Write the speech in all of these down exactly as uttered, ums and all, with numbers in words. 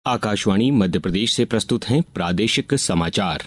आकाशवाणी मध्य प्रदेश से प्रस्तुत हैं प्रादेशिक समाचार।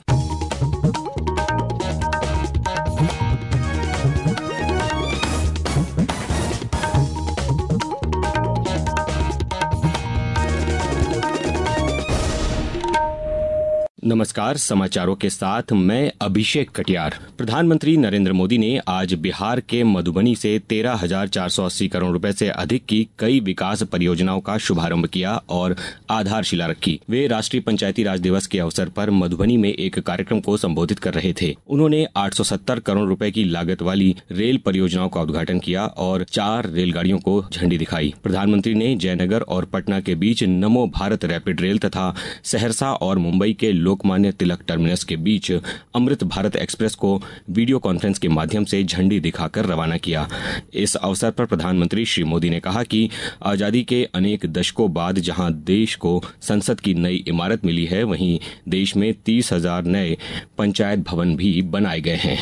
नमस्कार, समाचारों के साथ मैं अभिषेक कटियार। प्रधानमंत्री नरेंद्र मोदी ने आज बिहार के मधुबनी से तेरह हजार चार सौ अस्सी करोड़ रुपए से अधिक की कई विकास परियोजनाओं का शुभारंभ किया और आधारशिला रखी। वे राष्ट्रीय पंचायती राज दिवस के अवसर पर मधुबनी में एक कार्यक्रम को संबोधित कर रहे थे। उन्होंने आठ सौ सत्तर करोड़ रुपए की लागत वाली रेल परियोजनाओं का उद्घाटन किया और चार रेलगाड़ियों को झंडी दिखाई। प्रधानमंत्री ने जयनगर और पटना के बीच नमो भारत रैपिड रेल तथा सहरसा और मुंबई के लोकमान्य तिलक टर्मिनस के बीच अमृत भारत एक्सप्रेस को वीडियो कॉन्फ्रेंस के माध्यम से झंडी दिखाकर रवाना किया। इस अवसर पर प्रधानमंत्री श्री मोदी ने कहा कि आजादी के अनेक दशकों बाद जहां देश को संसद की नई इमारत मिली है, वहीं देश में तीस हजार नए पंचायत भवन भी बनाए गए हैं।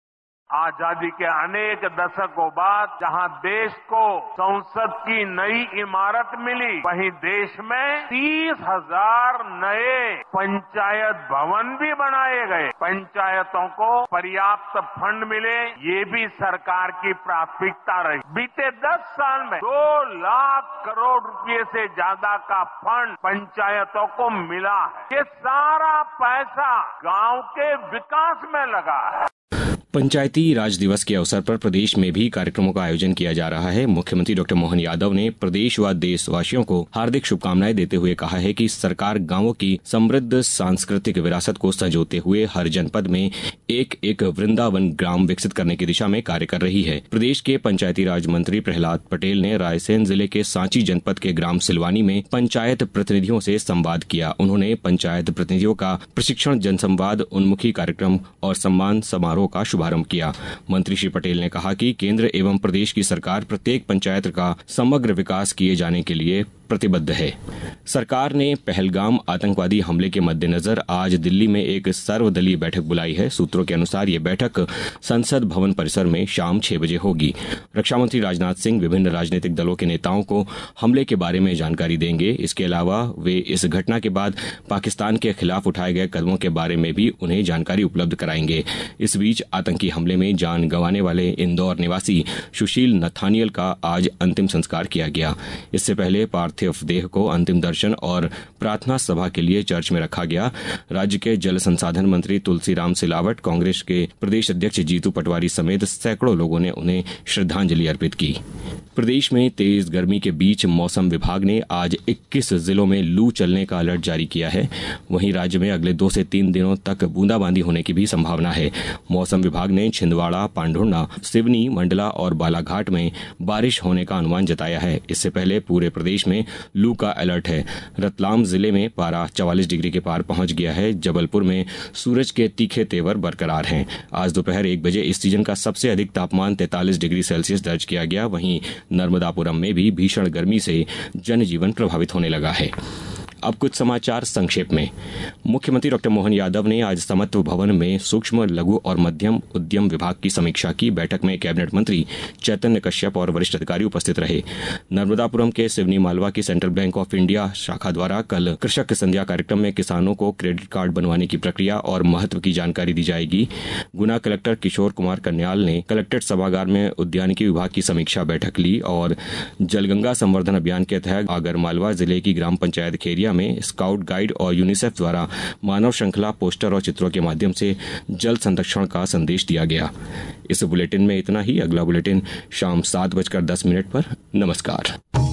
आजादी के अनेक दशकों बाद जहां देश को संसद की नई इमारत मिली, वहीं देश में तीस हजार नए पंचायत भवन भी बनाए गए। पंचायतों को पर्याप्त फंड मिले, ये भी सरकार की प्राथमिकता रही। बीते दस साल में दो लाख करोड़ रुपए से ज्यादा का फंड पंचायतों को मिला है। ये सारा पैसा गांव के विकास में लगा है। पंचायती राज दिवस के अवसर पर प्रदेश में भी कार्यक्रमों का आयोजन किया जा रहा है। मुख्यमंत्री डॉक्टर मोहन यादव ने प्रदेश व देशवासियों को हार्दिक शुभकामनाएं देते हुए कहा है कि सरकार गांवों की समृद्ध सांस्कृतिक विरासत को संजोते हुए हर जनपद में एक एक वृंदावन ग्राम विकसित करने की दिशा में कार्य कर रही है। प्रदेश के पंचायती राज मंत्री प्रहलाद पटेल ने रायसेन जिले के सांची जनपद के ग्राम सिलवानी में पंचायत प्रतिनिधियों से संवाद किया। उन्होंने पंचायत प्रतिनिधियों का प्रशिक्षण, जनसंवाद, उन्मुखी कार्यक्रम और सम्मान समारोह का शुभारंभ किया। मंत्री श्री पटेल ने कहा कि केंद्र एवं प्रदेश की सरकार प्रत्येक पंचायत का समग्र विकास किए जाने के लिए प्रतिबद्ध है। सरकार ने पहलगाम आतंकवादी हमले के मद्देनजर आज दिल्ली में एक सर्वदलीय बैठक बुलाई है। सूत्रों के अनुसार ये बैठक संसद भवन परिसर में शाम छह बजे होगी। रक्षा मंत्री राजनाथ सिंह विभिन्न राजनीतिक दलों के नेताओं को हमले के बारे में जानकारी देंगे। इसके अलावा वे इस घटना के बाद पाकिस्तान के खिलाफ उठाए गए कदमों के बारे में भी उन्हें जानकारी उपलब्ध कराएंगे। इस बीच आतंकी हमले में जान गंवाने वाले इंदौर निवासी सुशील नथानियल का आज अंतिम संस्कार किया गया। इससे पहले पार्थिव देह को अंतिम दर्शन और प्रार्थना सभा के लिए चर्च में रखा गया। राज्य के जल संसाधन मंत्री तुलसीराम सिलावट, कांग्रेस के प्रदेश अध्यक्ष जीतू पटवारी समेत सैकड़ों लोगों ने उन्हें श्रद्धांजलि अर्पित की। प्रदेश में तेज गर्मी के बीच मौसम विभाग ने आज इक्कीस जिलों में लू चलने का अलर्ट जारी किया है। वहीं राज्य में अगले दो से तीन दिनों तक बूंदाबांदी होने की भी संभावना है। मौसम विभाग ने छिंदवाड़ा, पांढुर्णा, सिवनी, मंडला और बालाघाट में बारिश होने का अनुमान जताया है। इससे पहले पूरे प्रदेश में लू का अलर्ट है। रतलाम जिले में पारा चवालीस डिग्री के पार पहुंच गया है। जबलपुर में सूरज के तीखे तेवर बरकरार हैं। आज दोपहर एक बजे इस सीजन का सबसे अधिक तापमान तैंतालीस डिग्री सेल्सियस दर्ज किया गया। वहीं नर्मदापुरम में भी भीषण गर्मी से जनजीवन प्रभावित होने लगा है। अब कुछ समाचार संक्षेप में। मुख्यमंत्री डॉक्टर मोहन यादव ने आज समत्व भवन में सूक्ष्म, लघु और मध्यम उद्यम विभाग की समीक्षा की। बैठक में कैबिनेट मंत्री चैतन्य कश्यप और वरिष्ठ अधिकारी उपस्थित रहे। नर्मदापुरम के सिवनी मालवा की सेंट्रल बैंक ऑफ इंडिया शाखा द्वारा कल कृषक संध्या कार्यक्रम में किसानों को क्रेडिट कार्ड बनवाने की प्रक्रिया और महत्व की जानकारी दी जाएगी। गुना कलेक्टर किशोर कुमार कन्याल ने कलेक्ट्रेट सभागार में उद्यानिकी विभाग की समीक्षा बैठक ली और जलगंगा संवर्धन अभियान के तहत आगरमालवा जिले की ग्राम पंचायत खेरिया में स्काउट गाइड और यूनिसेफ द्वारा मानव श्रृंखला, पोस्टर और चित्रों के माध्यम से जल संरक्षण का संदेश दिया गया। इस बुलेटिन में इतना ही। अगला बुलेटिन शाम सात बजकर दस मिनट पर। नमस्कार।